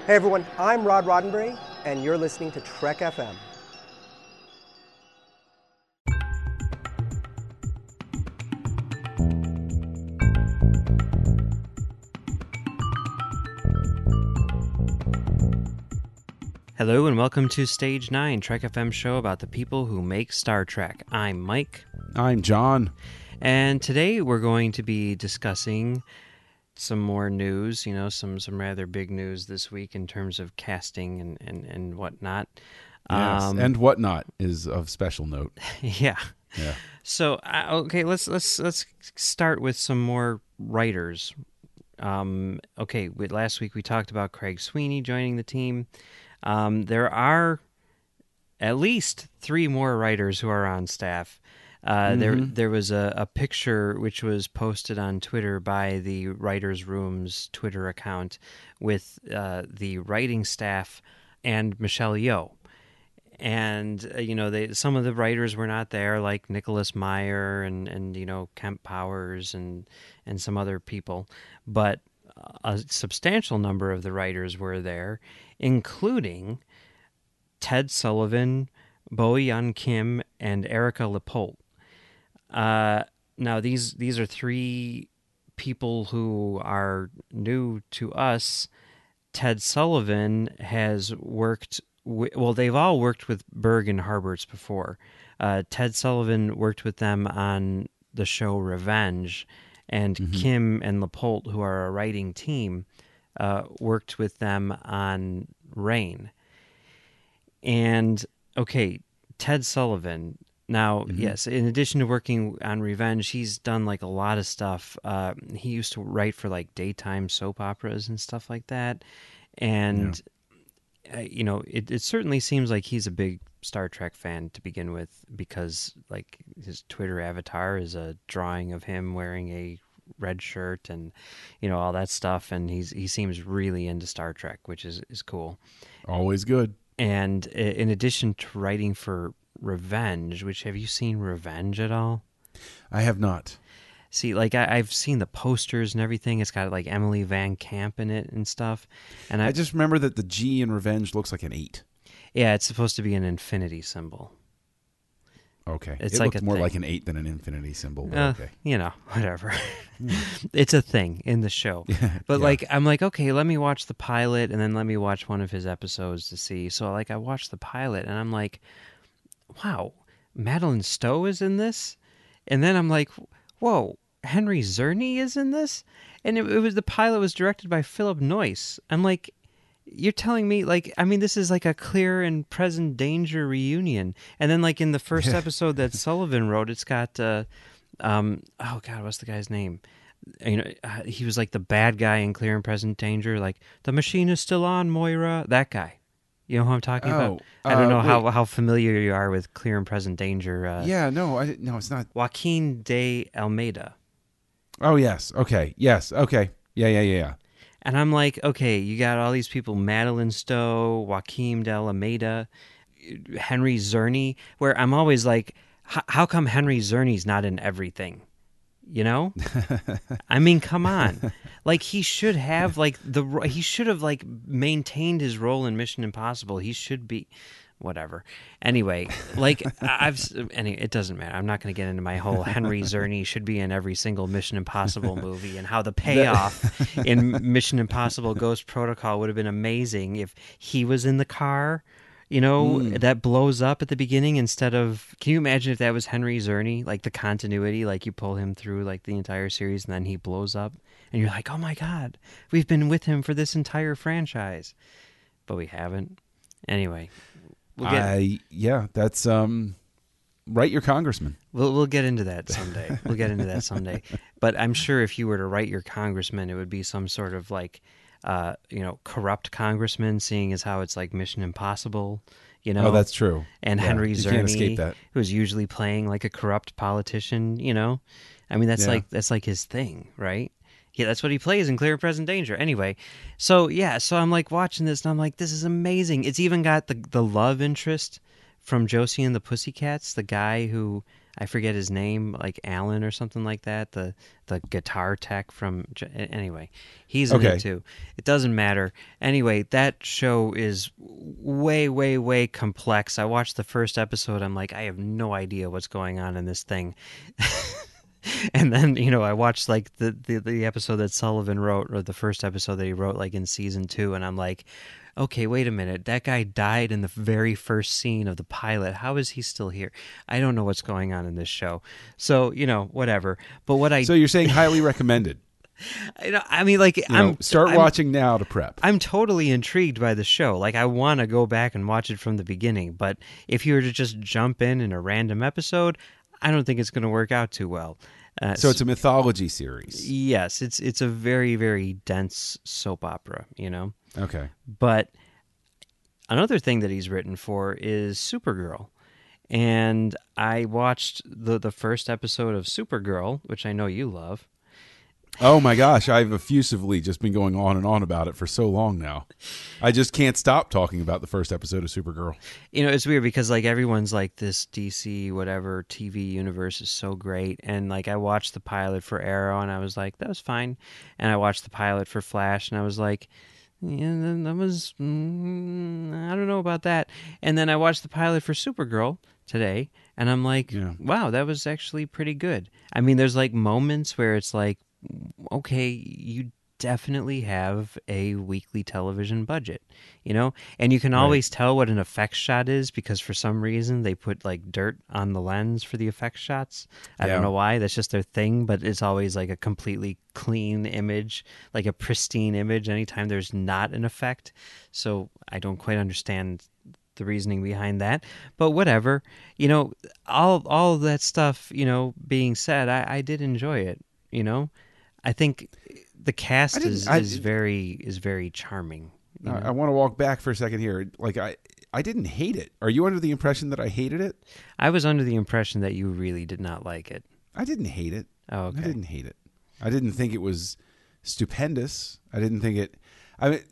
Hey everyone, I'm Rod Roddenberry, and you're listening to Trek FM. Hello and welcome to Stage 9, Trek FM show about the people who make Star Trek. I'm Mike. I'm John. And today we're going to be discussing some more news, some rather big news this week in terms of casting and whatnot. Yes, and whatnot is of special note. Yeah. Yeah. So, okay, let's start with some more writers. Last week we talked about Craig Sweeney joining the team. There are at least 3 more writers who are on staff. There was a picture which was posted on Twitter by the Writers' Room's Twitter account with the writing staff and Michelle Yeoh. And, some of the writers were not there, like Nicholas Meyer and Kemp Powers and some other people. But a substantial number of the writers were there, including Ted Sullivan, Bo-Yeon Kim, and Erica Lepolt. Now, these are 3 people who are new to us. Ted Sullivan has worked... they've all worked with Berg and Harberts before. Ted Sullivan worked with them on the show Revenge, and Kim and Lepolt, who are a writing team, worked with them on Rain. And, okay, Ted Sullivan... Now, yes, in addition to working on Revenge, he's done like a lot of stuff. He used to write for like daytime soap operas and stuff like that. And, it certainly seems like he's a big Star Trek fan to begin with, because like his Twitter avatar is a drawing of him wearing a red shirt and, all that stuff. And he seems really into Star Trek, which is cool. Always good. And in addition to writing for Revenge, which, have you seen Revenge at all? I have not. See, like I've seen the posters and everything. It's got like Emily Van Camp in it and stuff. And I just remember that the G in Revenge looks like an 8. Yeah, it's supposed to be an infinity symbol. Okay. It's it like looked more like an 8 than an infinity symbol, but okay. Whatever. It's a thing in the show. But I'm like, okay, let me watch the pilot and then let me watch one of his episodes to see. So I watched the pilot and I'm like, wow, Madeline Stowe is in this? And then I'm like, whoa, Henry Czerny is in this? And the pilot was directed by Philip Noyce. I'm like, you're telling me, this is like a Clear and Present Danger reunion. And then in the first episode that Sullivan wrote, it's got, what's the guy's name? He was like the bad guy in Clear and Present Danger, like, the machine is still on, Moira, that guy. You know who I'm talking about? I don't know how familiar you are with Clear and Present Danger. No, it's not. Joaquin de Almeida. Oh, yes. Okay. Yes. Okay. Yeah. And I'm like, okay, you got all these people, Madeline Stowe, Joaquin de Almeida, Henry Czerny, where I'm always like, how come Henry Czerny's not in everything? I mean, come on. He should have he should have maintained his role in Mission Impossible. He should be whatever. Anyway, it doesn't matter. I'm not going to get into my whole Henry Czerny should be in every single Mission Impossible movie and how the payoff in Mission Impossible Ghost Protocol would have been amazing if he was in the car. That blows up at the beginning instead of... Can you imagine if that was Henry Czerny? The continuity, you pull him through, the entire series, and then he blows up. And you're like, oh my God, we've been with him for this entire franchise. But we haven't. Anyway. That's... write your congressman. We'll get into that someday. But I'm sure if you were to write your congressman, it would be some sort of corrupt congressman, seeing as how it's Mission Impossible, Oh, that's true. And Henry Czerny, can't escape that. Who was usually playing a corrupt politician, I mean, that's his thing, right? Yeah, that's what he plays in Clear and Present Danger. Anyway, so I'm watching this and I'm like, this is amazing. It's even got the love interest from Josie and the Pussycats, the guy who I forget his name, like Alan or something like that. The guitar tech from anyway, he's in it too. It doesn't matter. Anyway, that show is way complex. I watched the first episode. I'm like, I have no idea what's going on in this thing. And then, I watched like the episode that Sullivan wrote, or the first episode that he wrote like in season 2, and I'm like, okay, wait a minute. That guy died in the very first scene of the pilot. How is he still here? I don't know what's going on in this show. So, whatever. But So you're saying highly recommended. I mean, like, start watching now to prep. I'm totally intrigued by the show. Like, I want to go back and watch it from the beginning. But if you were to just jump in a random episode, I don't think it's going to work out too well. So it's a mythology series. Yes, it's a very, very dense soap opera, Okay. But another thing that he's written for is Supergirl. And I watched the first episode of Supergirl, which I know you love. Oh my gosh, I've effusively just been going on and on about it for so long now. I just can't stop talking about the first episode of Supergirl. It's weird because like everyone's like, this DC whatever TV universe is so great, and like I watched the pilot for Arrow and I was like, that was fine, and I watched the pilot for Flash and I was like, yeah, that was I don't know about that. And then I watched the pilot for Supergirl today and I'm like, wow, that was actually pretty good. I mean, there's like moments where it's like, okay, you definitely have a weekly television budget, and you can always tell what an effects shot is because for some reason they put like dirt on the lens for the effects shots. I don't know why, that's just their thing, but it's always like a completely clean image, like a pristine image anytime there's not an effect. So I don't quite understand the reasoning behind that, but whatever. All of that stuff, being said, I did enjoy it. I think the cast is very charming. I want to walk back for a second here. Like I didn't hate it. Are you under the impression that I hated it? I was under the impression that you really did not like it. I didn't hate it. Oh, okay. I didn't hate it. I didn't think it was stupendous. I didn't think it. I mean,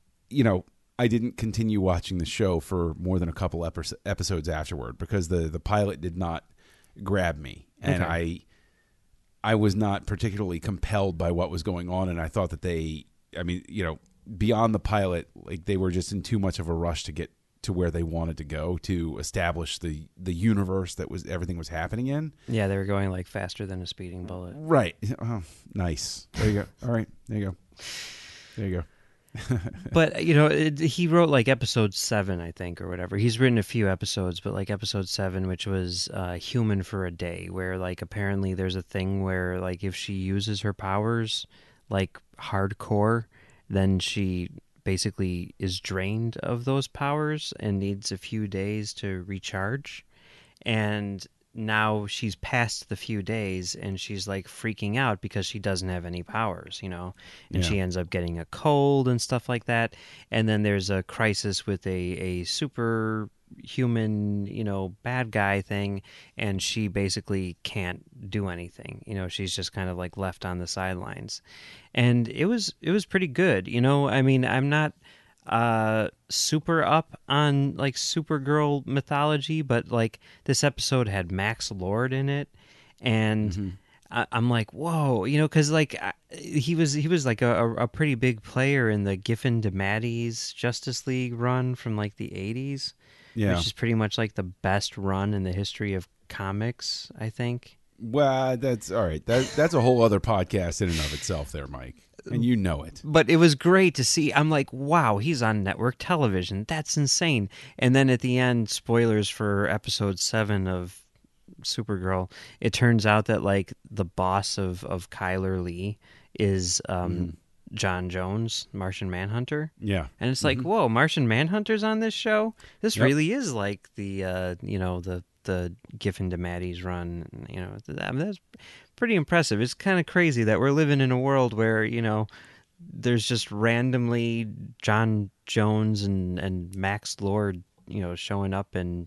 I didn't continue watching the show for more than a couple episodes afterward because the pilot did not grab me, and okay. I was not particularly compelled by what was going on, and I thought that beyond the pilot, like they were just in too much of a rush to get to where they wanted to go to establish the universe that everything was happening in. Yeah, they were going like faster than a speeding bullet. Right. Oh, nice. There you go. All right. There you go. There you go. But he wrote like episode 7, I think, or whatever. He's written a few episodes, but like episode 7, which was Human for a Day, where like apparently there's a thing where like if she uses her powers like hardcore, then she basically is drained of those powers and needs a few days to recharge. And now she's past the few days and she's like freaking out because she doesn't have any powers, and she ends up getting a cold and stuff like that. And then there's a crisis with a super human, bad guy thing, and she basically can't do anything. She's just kind of like left on the sidelines. And it was pretty good. I mean, I'm not super up on like Supergirl mythology, but like this episode had Max Lord in it, and I'm like, whoa, because like he was like a pretty big player in the Giffen DeMatteis Justice League run from like the 80s, which is pretty much like the best run in the history of comics, I think. Well, that's all right. That's a whole other podcast in and of itself there, Mike. And you know it. But it was great to see. I'm like, wow, he's on network television. That's insane. And then at the end, spoilers for episode 7 of Supergirl, it turns out that like the boss of Kyler Lee is John Jones, Martian Manhunter. Yeah. And it's like, whoa, Martian Manhunter's on this show? This really is like the Giffen DeMatteis run. I mean, that's pretty impressive. It's kind of crazy that we're living in a world where, there's just randomly John Jones and Max Lord, showing up in,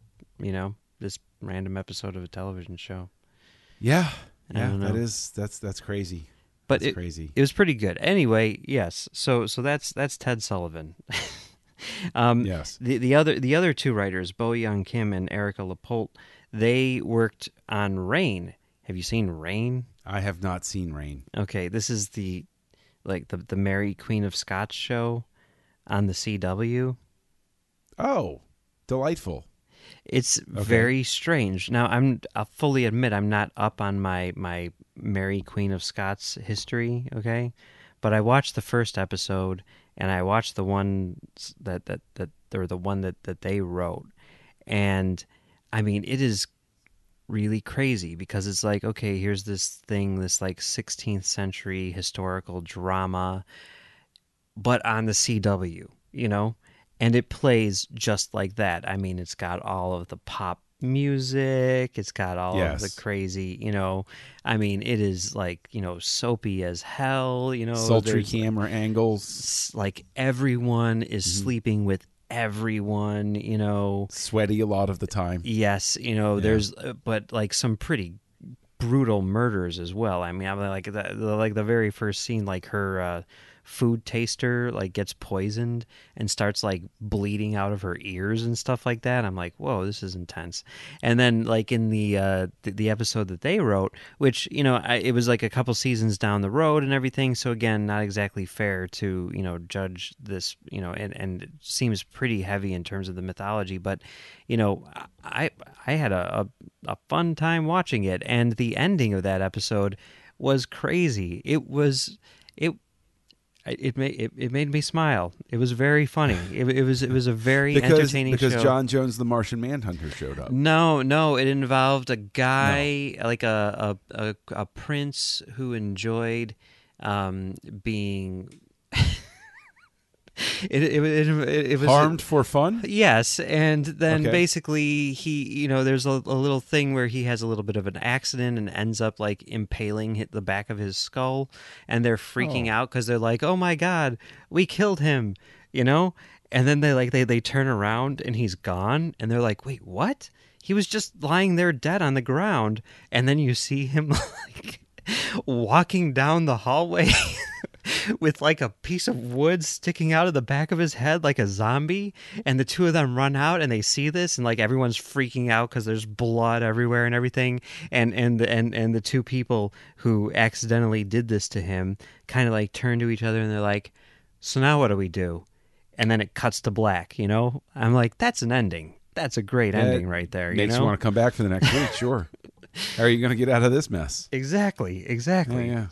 this random episode of a television show. Yeah. Yeah, that's crazy. But that's crazy. It was pretty good. Anyway, yes. So that's Ted Sullivan. Yes. The other two writers, Bo Young Kim and Erica Lapolt, They worked on Rain. Have you seen Rain? I have not seen Rain. Okay, this is the Mary Queen of Scots show on the CW. Oh, delightful. It's very strange. Now, I'll fully admit I'm not up on my Mary Queen of Scots history, okay? But I watched the first episode, and I watched the one that they wrote. And, I mean, it is really crazy because it's like, okay, here's this thing, this like 16th century historical drama, but on the CW, you know? And it plays just like that. I mean, it's got all of the pop music. It's got all of the crazy, you know. I mean, it is like, you know, soapy as hell, you know. Sultry camera angles. Like everyone is sleeping with everyone, you know. Sweaty a lot of the time. Yes, you know, there's, but like some pretty brutal murders as well. I mean, I'm like the very first scene, like her food taster like gets poisoned and starts like bleeding out of her ears and stuff like that. I'm like, whoa, this is intense. And then like in the episode that they wrote, which, you know, it was like a couple seasons down the road and everything, so again, not exactly fair to, you know, judge this, you know, and it seems pretty heavy in terms of the mythology, but, you know, I had a fun time watching it, and the ending of that episode was crazy. It made me smile. It was very funny. It was a very entertaining show. Because John Jones, the Martian Manhunter, showed up. No, it involved a guy like a prince who enjoyed being. It was harmed for fun. Yes, and then basically he, you know, there's a little thing where he has a little bit of an accident and ends up like impaling the back of his skull, and they're freaking out because they're like, "Oh my God, we killed him," you know. And then they turn around and he's gone, and they're like, "Wait, what? He was just lying there dead on the ground," and then you see him like walking down the hallway. With like a piece of wood sticking out of the back of his head like a zombie, and the two of them run out and they see this, and like everyone's freaking out because there's blood everywhere and everything, and the two people who accidentally did this to him kind of like turn to each other and they're like, so now what do we do? And then it cuts to black, you know. I'm like, that's an ending. That's a great ending right there. Makes you want to come back for the next week. Sure. How are you going to get out of this mess? Exactly. Yeah.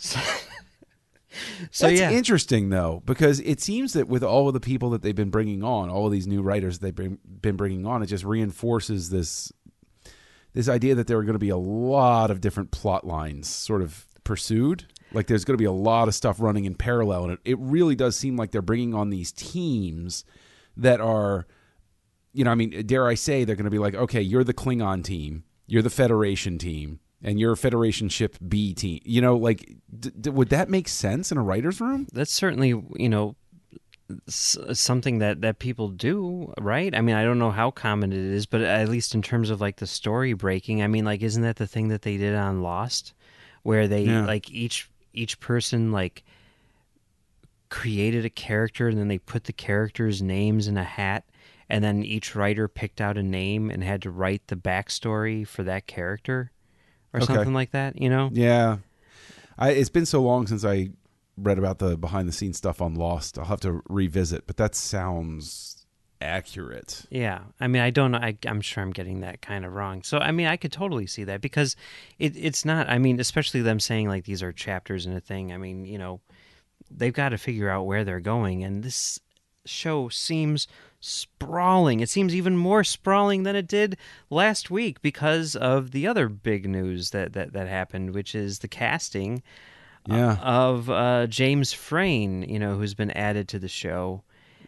So that's interesting, though, because it seems that with all of the people that they've been bringing on, all of these new writers they've been bringing on, it just reinforces this idea that there are going to be a lot of different plot lines sort of pursued. Like there's going to be a lot of stuff running in parallel, and it really does seem like they're bringing on these teams that are, you know, I mean, dare I say, they're going to be like, okay, you're the Klingon team, you're the Federation team, and your Federation Ship B team, you know, like, would that make sense in a writer's room? That's certainly, you know, something that people do, right? I mean, I don't know how common it is, but at least in terms of like the story breaking, I mean, like, isn't that the thing that they did on Lost, where they like each person like created a character and then they put the characters' names in a hat, and then each writer picked out a name and had to write the backstory for that character? Or something like that, you know? Yeah. It's been so long since I read about the behind-the-scenes stuff on Lost. I'll have to revisit, but that sounds accurate. Yeah. I mean, I don't know. I'm sure I'm getting that kind of wrong. So, I mean, I could totally see that because it's not, I mean, especially them saying, like, these are chapters in a thing. I mean, you know, they've got to figure out where they're going, and this show seems sprawling. It seems even more sprawling than it did last week because of the other big news that happened, which is the casting of James Frain, you know, who's been added to the show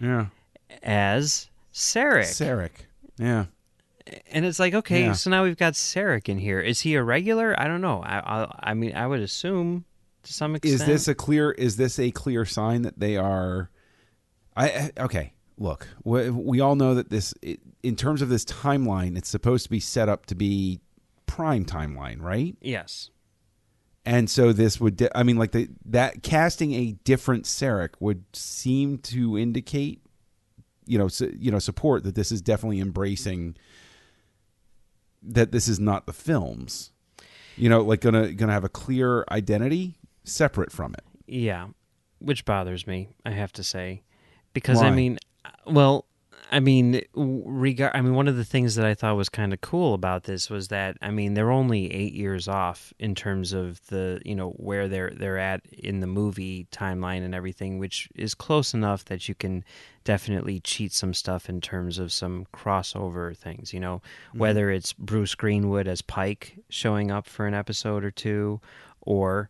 as Sarek. Sarek, yeah. And it's like, okay, so now we've got Sarek in here. Is he a regular? I don't know. I mean, I would assume to some extent. Is this a clear sign that they are? Okay. Look, we all know that in terms of this timeline, it's supposed to be set up to be prime timeline, right? Yes. And so this would, I mean, like that casting a different Sarek would seem to indicate, support that this is definitely embracing, that this is not the films. You know, like gonna have a clear identity separate from it. Yeah, which bothers me, I have to say, because Why? I mean, well, I mean, one of the things that I thought was kind of cool about this was that, I mean, they're only 8 years off in terms of the, where they're at in the movie timeline and everything, which is close enough that you can definitely cheat some stuff in terms of some crossover things, whether it's Bruce Greenwood as Pike showing up for an episode or two, or,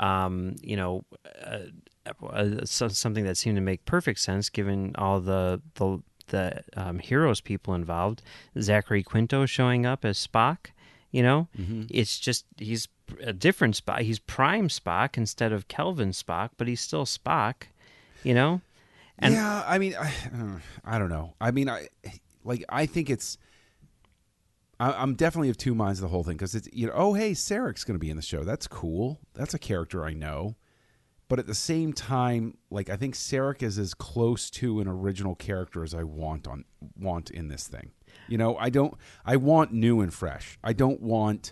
something that seemed to make perfect sense given all the Heroes people involved. Zachary Quinto showing up as Spock. It's just he's a different Spock. He's Prime Spock instead of Kelvin Spock, but he's still Spock. And yeah, I mean, I don't know. I mean, I think it's. I'm definitely of two minds of the whole thing because it's oh hey, Sarek's going to be in the show. That's cool. That's a character I know. But at the same time, like I think Sarek is as close to an original character as I want in this thing. I want new and fresh. I don't want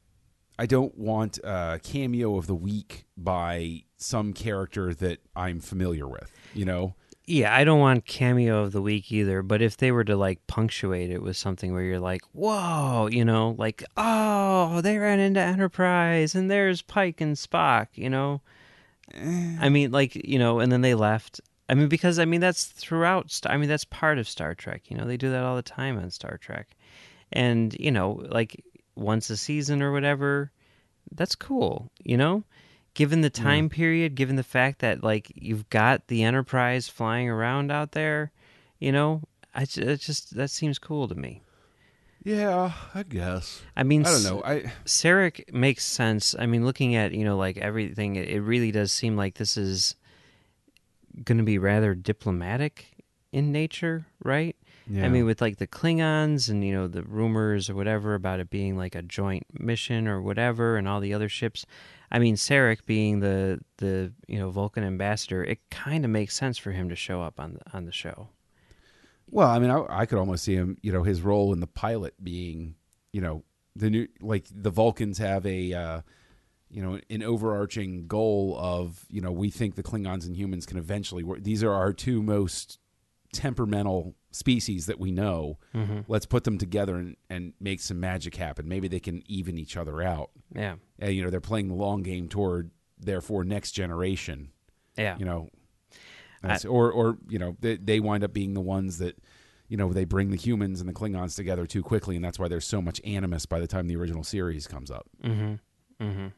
a cameo of the week by some character that I'm familiar with, Yeah, I don't want cameo of the week either, but if they were to like punctuate it with something where you're like, whoa, like, oh, they ran into Enterprise and there's Pike and Spock, I mean, like, and then they left. I mean, because, that's throughout, that's part of Star Trek, they do that all the time on Star Trek. And, like once a season or whatever, that's cool, given the time period, given the fact that, like, you've got the Enterprise flying around out there, that seems cool to me. Yeah, I guess. I mean, I don't know. Sarek makes sense. I mean, looking at, like everything, it really does seem like this is going to be rather diplomatic in nature, right? Yeah. I mean, with like the Klingons and, the rumors or whatever about it being like a joint mission or whatever and all the other ships. I mean, Sarek being the Vulcan ambassador, it kind of makes sense for him to show up on the show. Well, I mean, I could almost see him, his role in the pilot being, the new, like the Vulcans have a, an overarching goal of, we think the Klingons and humans can eventually work. These are our two most temperamental species that we know. Mm-hmm. Let's put them together and make some magic happen. Maybe they can even each other out. Yeah. And, they're playing the long game toward, therefore, next generation. Yeah. Or they wind up being the ones that, they bring the humans and the Klingons together too quickly, and that's why there's so much animus by the time the original series comes up. Mm-hmm. Mm-hmm.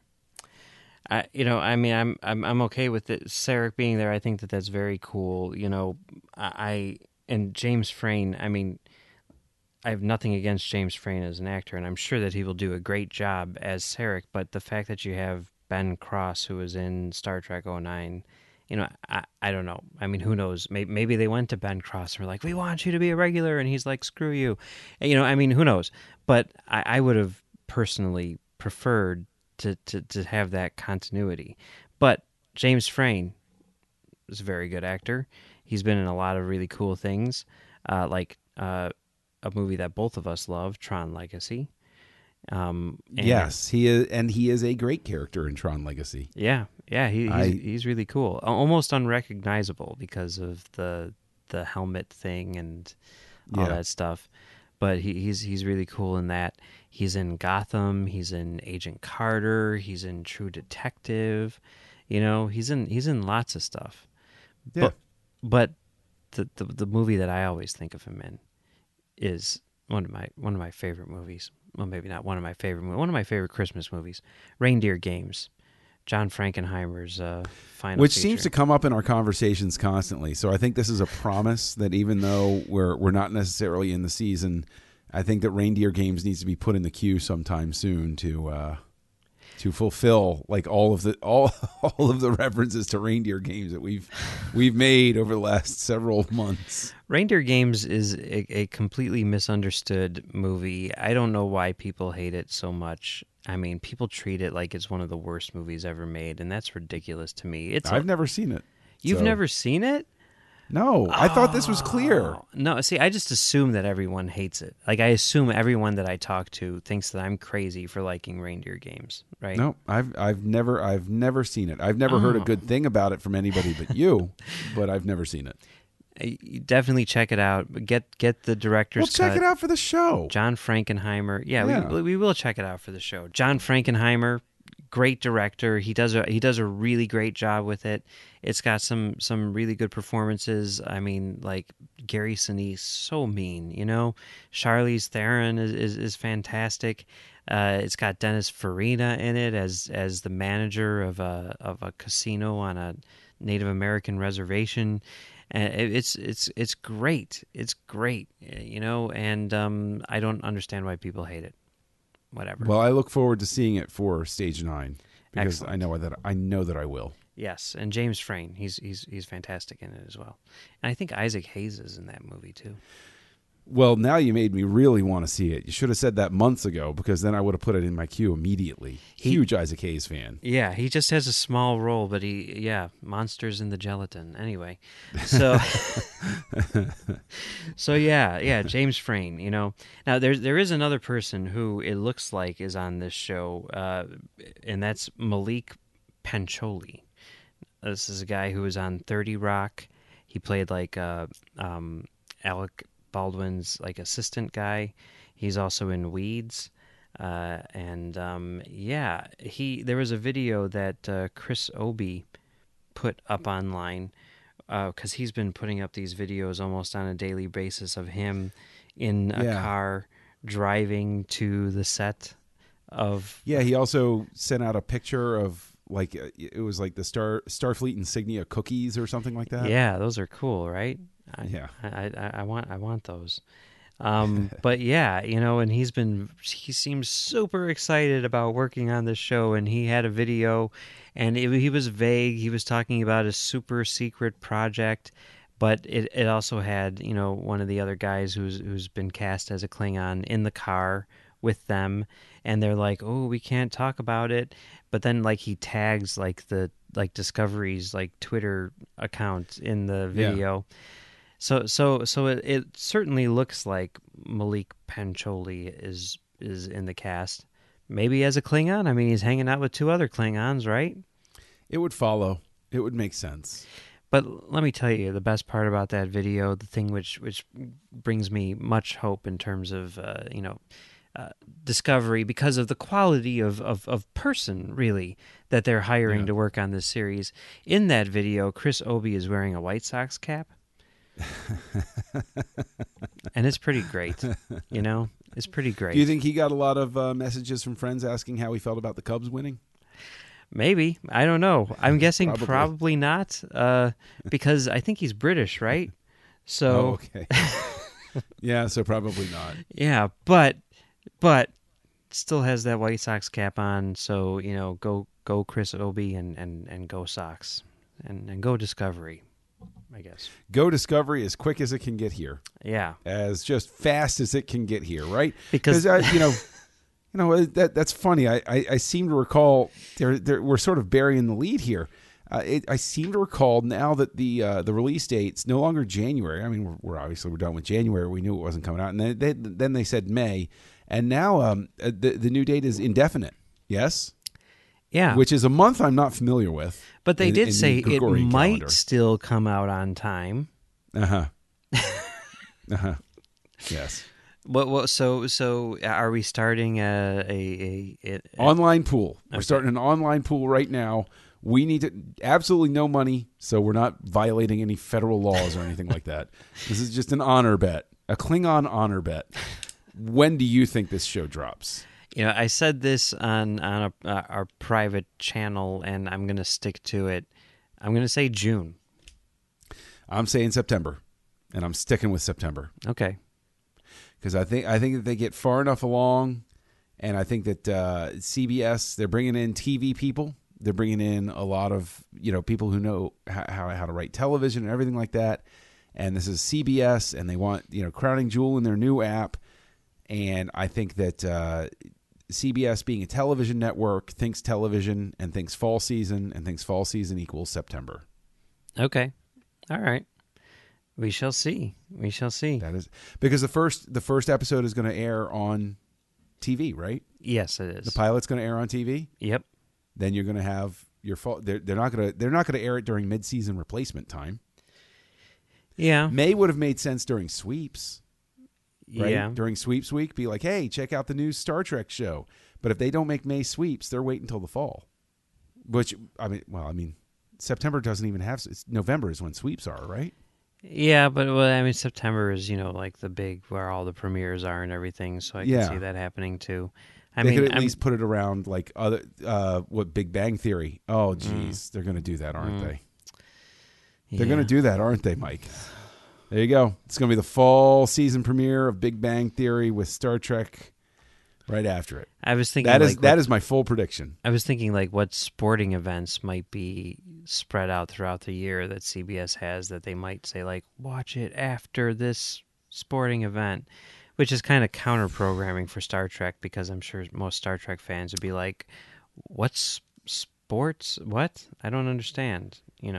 I'm okay with it. Sarek being there. I think that's very cool. And James Frain. I mean, I have nothing against James Frain as an actor, and I'm sure that he will do a great job as Sarek. But the fact that you have Ben Cross, who was in Star Trek 09, I don't know. I mean, who knows? Maybe they went to Ben Cross and were like, we want you to be a regular. And he's like, screw you. Who knows? But I would have personally preferred to have that continuity. But James Frain is a very good actor. He's been in a lot of really cool things, like a movie that both of us love, Tron Legacy. Yes, he is, and he is a great character in Tron Legacy. Yeah, he's really cool, almost unrecognizable because of the helmet thing and all that stuff. But he's really cool in that. He's in Gotham. He's in Agent Carter. He's in True Detective. He's in lots of stuff. Yeah. But the movie that I always think of him in is one of my favorite movies. Well, maybe not one of my favorite movies. One of my favorite Christmas movies, Reindeer Games, John Frankenheimer's final Which feature. seems to come up in our conversations constantly. So I think this is a promise that even though we're not necessarily in the season, I think that Reindeer Games needs to be put in the queue sometime soon to fulfill like all of the references to Reindeer Games that we've made over the last several months. Reindeer Games is a completely misunderstood movie. I don't know why people hate it so much. I mean, people treat it like it's one of the worst movies ever made, and that's ridiculous to me. I've never seen it. You've never seen it? No, I thought this was clear. No, see, I just assume that everyone hates it. Like, I assume everyone that I talk to thinks that I'm crazy for liking reindeer games, right? No, I've never seen it. I've never heard a good thing about it from anybody but you, but I've never seen it. You definitely check it out. Get the director's cut. We'll check it out for the show. John Frankenheimer. Yeah. Yeah. We will check it out for the show. John Frankenheimer, great director. He does a really great job with it. It's got some really good performances. I mean, like Gary Sinise, so mean, you know. Charlize Theron is fantastic. It's got Dennis Farina in it as the manager of a casino on a Native American reservation. And it's great. It's great, you know. And I don't understand why people hate it. Whatever. Well, I look forward to seeing it for Stage 9 because Excellent. I know that I will. Yes, and James Frain, he's fantastic in it as well. And I think Isaac Hayes is in that movie too. Well, now you made me really want to see it. You should have said that months ago because then I would have put it in my queue immediately. Huge Isaac Hayes fan. Yeah, he just has a small role, but monsters in the gelatin. Anyway, so so yeah, James Frain. You know, now there is another person who it looks like is on this show, and that's Malik Pancholi. This is a guy who was on 30 Rock. He played like Alec Baldwin's like assistant guy. He's also in Weeds. There was a video that Chris Obi put up online because he's been putting up these videos almost on a daily basis of him in a car driving to the set of... Yeah, he also sent out a picture of like it was like the Starfleet insignia cookies or something like that. Yeah, those are cool, right? I want those. But yeah, you know, and he seems super excited about working on this show, and he had a video, and he was vague. He was talking about a super secret project, but it also had, you know, one of the other guys who's been cast as a Klingon in the car with them, and they're like, oh, we can't talk about it. But then like he tags like Discovery's like Twitter account in the video. Yeah. So it certainly looks like Malik Pancholi is in the cast. Maybe as a Klingon. I mean, he's hanging out with two other Klingons, right? It would follow. It would make sense. But let me tell you, the best part about that video, the thing which brings me much hope in terms of Discovery, because of the quality of person, really, that they're hiring to work on this series. In that video, Chris Obi is wearing a White Sox cap. And it's pretty great, you know? It's pretty great. Do you think he got a lot of messages from friends asking how he felt about the Cubs winning? Maybe. I don't know. I'm guessing probably not, because I think he's British, right? So, okay. Yeah, so probably not. Yeah, but still has that White Sox cap on, so, you know, go Chris Obi and go Sox and go Discovery, I guess. Go Discovery as quick as it can get here. Yeah. As just fast as it can get here, right? Because that's funny. I seem to recall we're sort of burying the lead here. I seem to recall now that the release date's no longer January. I mean, we're done with January. We knew it wasn't coming out, and then they said May, and now the new date is indefinite. Yes. Yeah. Which is a month I'm not familiar with. But they did say it might calendar. still come out on time. Yes. So are we starting a online pool? Okay. We're starting an online pool right now. We need absolutely no money, so we're not violating any federal laws or anything like that. This is just an honor bet, a Klingon honor bet. When do you think this show drops? You know, I said this on our private channel, and I'm going to stick to it. I'm going to say June. I'm saying September, and I'm sticking with September. Okay. Because I think that they get far enough along, and I think that CBS, they're bringing in TV people. They're bringing in a lot of people who know how to write television and everything like that. And this is CBS, and they want crowning jewel in their new app. And I think that CBS, being a television network, thinks television and thinks fall season, and thinks fall season equals September. Okay. All right. We shall see. We shall see. That is because the first episode is going to air on TV, right? Yes, it is. The pilot's going to air on TV. Yep. Then you're going to have your fall. They're not going to air it during mid-season replacement time. Yeah. May would have made sense during sweeps. Right? Yeah. During sweeps week, be like, hey, check out the new Star Trek show. But if they don't make May sweeps, they're waiting until the fall. Which I mean, September doesn't even have. It's November is when sweeps are, right? Yeah, but I mean, September is like the big where all the premieres are and everything. So I can see that happening too. They could at least put it around like other what Big Bang Theory. Oh, geez, they're going to do that, aren't they? They're going to do that, aren't they, Mike? There you go. It's going to be the fall season premiere of Big Bang Theory with Star Trek right after it. I was thinking that is my full prediction. I was thinking like what sporting events might be spread out throughout the year that CBS has that they might say like watch it after this sporting event, which is kind of counter programming for Star Trek because I'm sure most Star Trek fans would be like, "What's sports? What? I don't understand."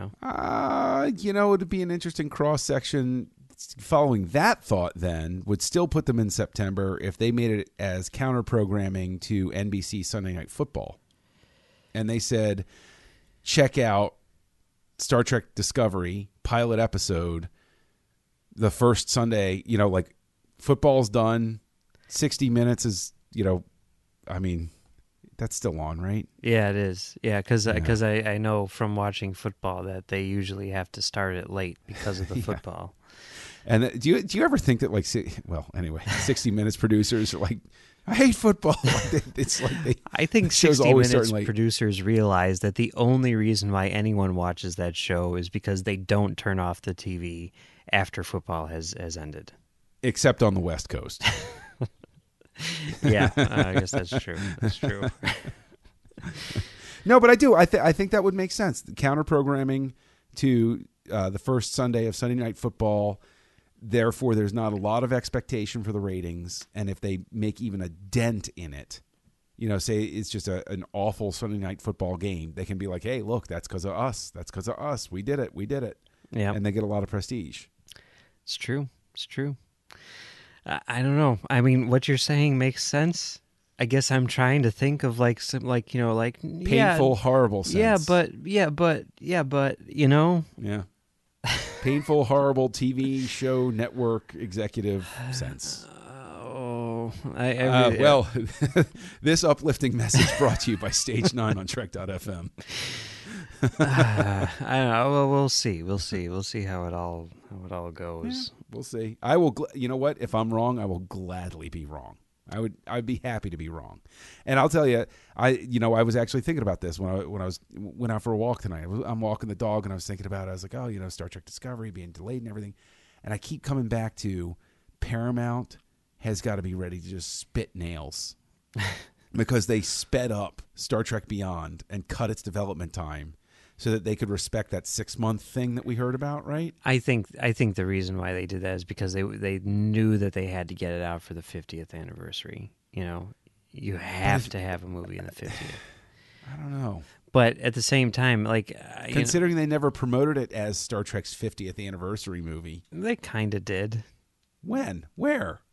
It'd be an interesting cross section. Following that thought, then would still put them in September if they made it as counter programming to NBC Sunday Night Football, and they said, check out Star Trek Discovery pilot episode the first Sunday. Like football's done, 60 minutes is that's still on, right? Yeah, it is. Yeah, because I know from watching football that they usually have to start it late because of the football. And do you ever think that 60 Minutes producers are like, I hate football. It's like I think 60 Minutes producers realize that the only reason why anyone watches that show is because they don't turn off the TV after football has ended. Except on the West Coast. Yeah, I guess that's true. That's true. No, but I do. I think that would make sense. Counter programming to the first Sunday of Sunday Night Football. Therefore, there's not a lot of expectation for the ratings. And if they make even a dent in it, say it's just an awful Sunday Night Football game, they can be like, hey, look, that's because of us. That's because of us. We did it. Yeah. And they get a lot of prestige. It's true. I don't know. I mean, what you're saying makes sense. I guess I'm trying to think of painful, horrible sense. Yeah, but Yeah. Painful, horrible TV show network executive sense. Well, this uplifting message brought to you by Stage 9 on Trek.fm. I don't know. Well, we'll see. We'll see how it all goes. Yeah, we'll see. I will. You know what? If I'm wrong, I will gladly be wrong. I'd be happy to be wrong. And I'll tell you, I was actually thinking about this when I went out for a walk tonight. I'm walking the dog, and I was thinking about it. I was like, Star Trek Discovery being delayed and everything. And I keep coming back to Paramount has got to be ready to just spit nails because they sped up Star Trek Beyond and cut its development time so that they could respect that 6-month thing that we heard about, right? I think the reason why they did that is because they knew that they had to get it out for the 50th anniversary. You have to have a movie in the 50th. I don't know. But at the same time, considering they never promoted it as Star Trek's 50th anniversary movie. They kind of did. When? Where?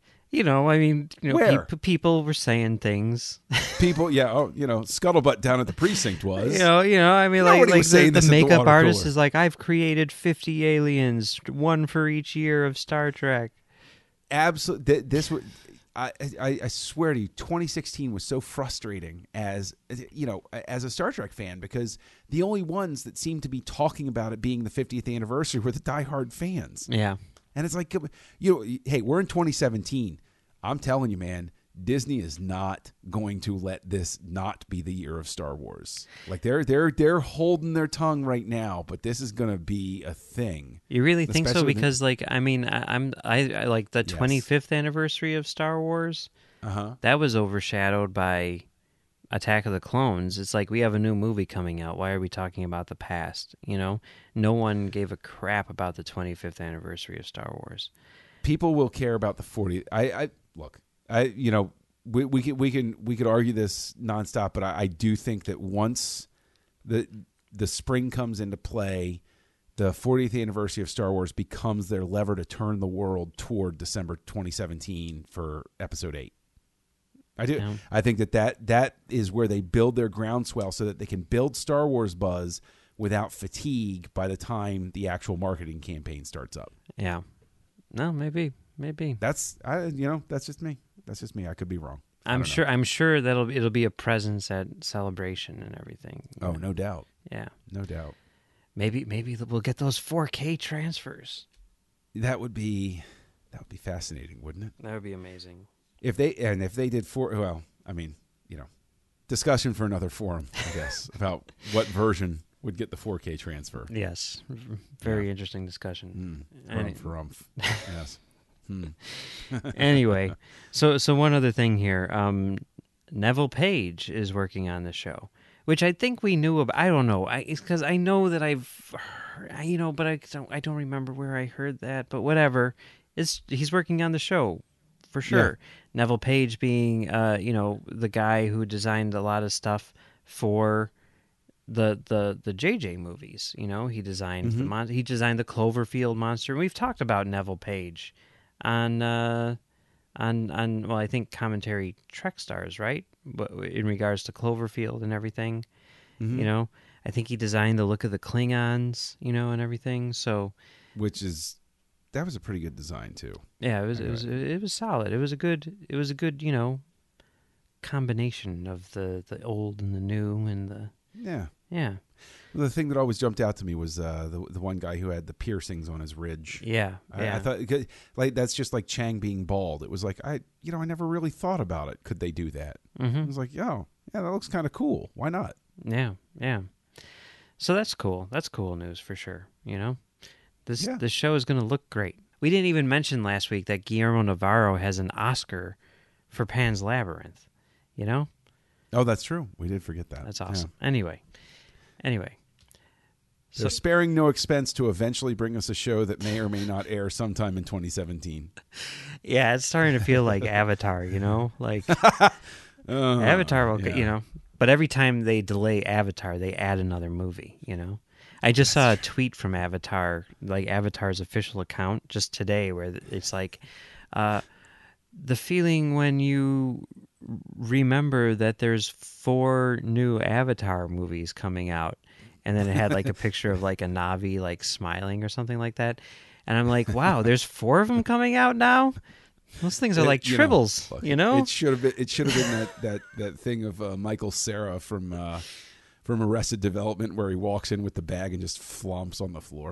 People were saying things. People, yeah. Oh, Scuttlebutt down at the precinct was. The makeup artist is like, I've created 50 aliens, one for each year of Star Trek. Absolutely. I swear to you, 2016 was so frustrating as a Star Trek fan because the only ones that seemed to be talking about it being the 50th anniversary were the diehard fans. Yeah. And it's like, hey, we're in 2017. I'm telling you, man, Disney is not going to let this not be the year of Star Wars. Like they're holding their tongue right now, but this is going to be a thing. You really think so? Because I like the 25th anniversary of Star Wars. That was overshadowed by Attack of the Clones. It's like we have a new movie coming out. Why are we talking about the past? No one gave a crap about the 25th anniversary of Star Wars. People will care about the 40th. We could argue this nonstop, but I do think that once the spring comes into play, the 40th anniversary of Star Wars becomes their lever to turn the world toward December 2017 for Episode 8. I do. Yeah. I think that is where they build their groundswell so that they can build Star Wars buzz without fatigue by the time the actual marketing campaign starts up. Yeah. No, maybe. That's just me. That's just me. I could be wrong. I'm sure that it'll be a presence at Celebration and everything. Oh, no doubt. Yeah. No doubt. Maybe we'll get those 4K transfers. That would be fascinating, wouldn't it? That would be amazing. If they did discussion for another forum, I guess, about what version would get the 4K transfer. Yes. Very interesting discussion. Yes. Anyway, so one other thing here. Neville Page is working on the show, which I think we knew about. I don't know. It's because I know that I've heard, but I don't remember where I heard that. But whatever. He's working on the show for sure. Yeah. Neville Page being, the guy who designed a lot of stuff for the JJ movies. He designed he designed the Cloverfield monster. We've talked about Neville Page on I think Commentary Trek Stars, right? But in regards to Cloverfield and everything, I think he designed the look of the Klingons, and everything. So, that was a pretty good design too. Yeah, it was solid. It was a good combination of the old and the new and the yeah. Well, the thing that always jumped out to me was the one guy who had the piercings on his ridge. Yeah, I thought that's just like Chang being bald. It was like I never really thought about it. Could they do that? Mm-hmm. I was like, that looks kind of cool. Why not? Yeah. So that's cool. That's cool news for sure. This show is going to look great. We didn't even mention last week that Guillermo Navarro has an Oscar for Pan's Labyrinth. Oh, that's true. We did forget that. That's awesome. Yeah. Anyway. They're sparing no expense to eventually bring us a show that may or may not air sometime in 2017. Yeah, it's starting to feel like Avatar, like Avatar will, but every time they delay Avatar, they add another movie, I just saw a tweet from Avatar, like Avatar's official account just today, where it's like the feeling when you remember that there's 4 new Avatar movies coming out, and then it had like a picture of like a Na'vi like smiling or something like that, and I'm like, wow, there's 4 of them coming out now. Those things are like tribbles, It should have been that thing of Michael Cera from Arrested Development, where he walks in with the bag and just flumps on the floor.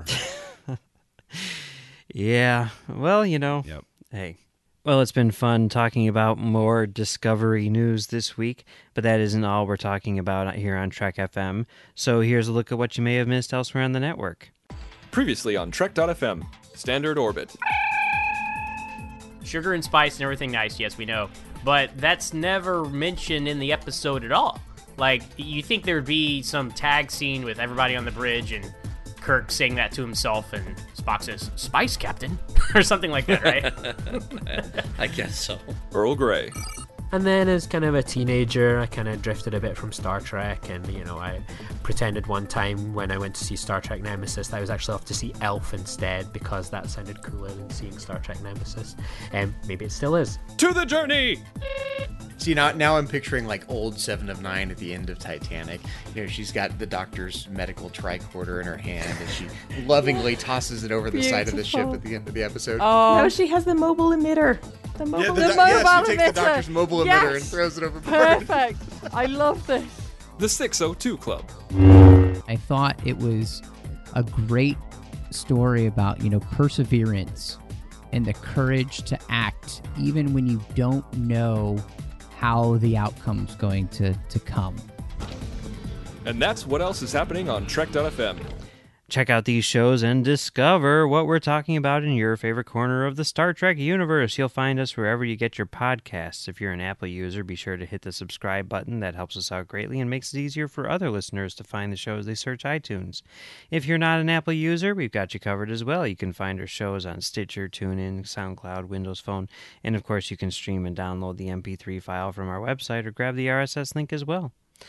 Yeah, well, Yep. Hey. Well, it's been fun talking about more Discovery news this week, but that isn't all we're talking about here on Trek FM. So here's a look at what you may have missed elsewhere on the network. Previously on Trek.fm, Standard Orbit. Sugar and spice and everything nice, yes, we know. But that's never mentioned in the episode at all. Like, you think there'd be some tag scene with everybody on the bridge and Kirk saying that to himself, and Spock says, "Spice, Captain," or something like that, right? I guess so. Earl Grey. And then as kind of a teenager, I kind of drifted a bit from Star Trek, and, I pretended one time when I went to see Star Trek Nemesis that I was actually off to see Elf instead, because that sounded cooler than seeing Star Trek Nemesis. And maybe it still is. To the journey! See, now I'm picturing like old 7 of 9 at the end of Titanic. She's got the doctor's medical tricorder in her hand, and she lovingly tosses it over the side of the ship at the end of the episode. Oh, no, she has the mobile emitter. The mobile emitter. She takes the doctor's mobile emitter and throws it overboard. Perfect. I love this. The 602 Club. I thought it was a great story about, perseverance and the courage to act even when you don't know how the outcome's going to come. And that's what else is happening on Trek.fm. Check out these shows and discover what we're talking about in your favorite corner of the Star Trek universe. You'll find us wherever you get your podcasts. If you're an Apple user, be sure to hit the subscribe button. That helps us out greatly and makes it easier for other listeners to find the shows they search iTunes. If you're not an Apple user, we've got you covered as well. You can find our shows on Stitcher, TuneIn, SoundCloud, Windows Phone, and of course you can stream and download the MP3 file from our website or grab the RSS link as well.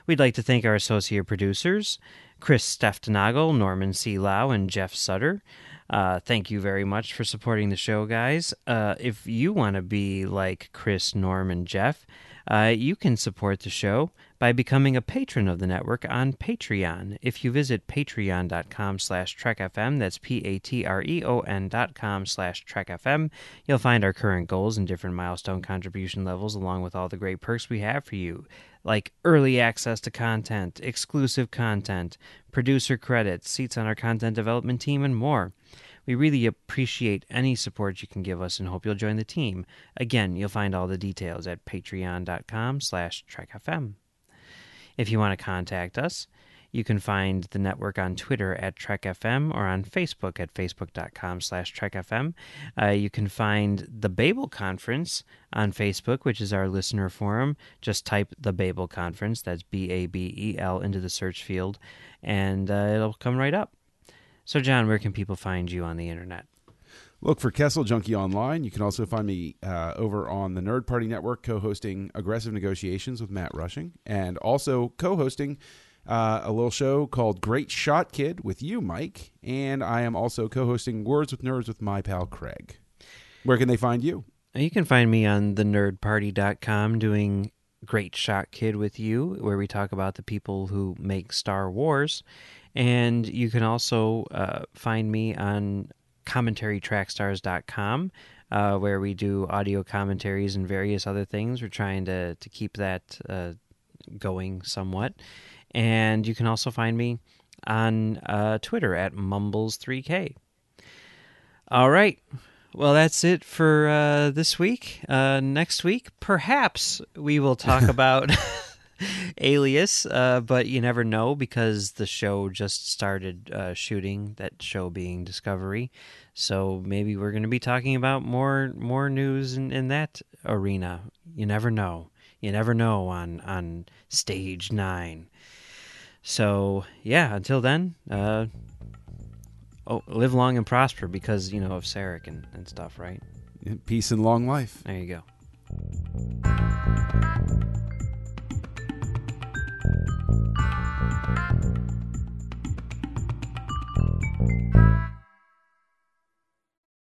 We'd like to thank our associate producers, Chris Steftenagel, Norman C. Lau, and Jeff Sutter. Thank you very much for supporting the show, guys. If you want to be like Chris, Norm, and Jeff, you can support the show by becoming a patron of the network on Patreon. If you visit patreon.com/trekfm, that's patreon.com/trekfm, you'll find our current goals and different milestone contribution levels, along with all the great perks we have for you, like early access to content, exclusive content, producer credits, seats on our content development team, and more. We really appreciate any support you can give us and hope you'll join the team. Again, you'll find all the details at patreon.com/trekfm. If you want to contact us, you can find the network on Twitter at TrekFM or on Facebook at facebook.com/TrekFM. You can find the Babel Conference on Facebook, which is our listener forum. Just type the Babel Conference, that's Babel, into the search field, and it'll come right up. So, John, where can people find you on the internet? Look for Kessel Junkie online. You can also find me over on the Nerd Party Network, co-hosting Aggressive Negotiations with Matt Rushing, and also co-hosting a little show called Great Shot Kid with you, Mike. And I am also co-hosting Words with Nerds with my pal Craig. Where can they find you? You can find me on thenerdparty.com doing Great Shot Kid with you, where we talk about the people who make Star Wars. And you can also find me on commentarytrackstars.com, where we do audio commentaries and various other things. We're trying to keep that going somewhat. And you can also find me on Twitter at Mumbles3K. All right. Well, that's it for this week. Next week, perhaps we will talk about Alias, but you never know because the show just started shooting, that show being Discovery. So maybe we're going to be talking about more news in that arena. You never know. You never know on Stage 9. So, yeah, until then, live long and prosper because, of Sarek and stuff, right? Peace and long life. There you go. Thank you.